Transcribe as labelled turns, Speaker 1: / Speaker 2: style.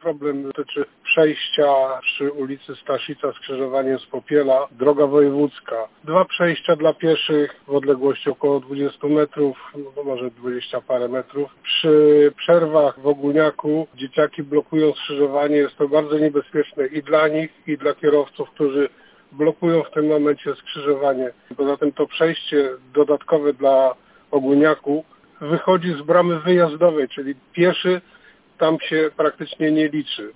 Speaker 1: problem dotyczy przejścia przy ulicy Staszica, skrzyżowanie z Popiela, droga wojewódzka. 2 przejścia dla pieszych w odległości około 20 metrów, może 20 parę metrów. Przy przerwach w Ogólniaku dzieciaki blokują skrzyżowanie. Jest to bardzo niebezpieczne i dla nich, i dla kierowców, którzy blokują w tym momencie skrzyżowanie. Poza tym to przejście dodatkowe dla Ogólniaku wychodzi z bramy wyjazdowej, czyli pieszy tam się praktycznie nie liczy.